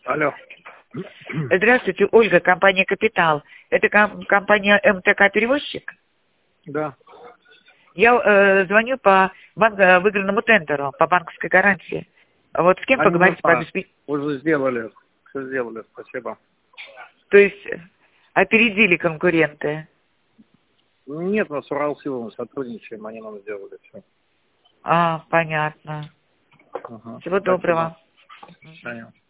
Алло. Здравствуйте, Ольга, компания «Капитал». Это компания МТК-перевозчик? Да. Я звоню по выигранному тендеру, по банковской гарантии. Вот с кем поговорить по обеспечению? Уже сделали. Все сделали, спасибо. То есть опередили конкуренты? Нет, мы с Уралсилом сотрудничаем, они нам сделали все. А, понятно. Ага. Всего доброго. До свидания.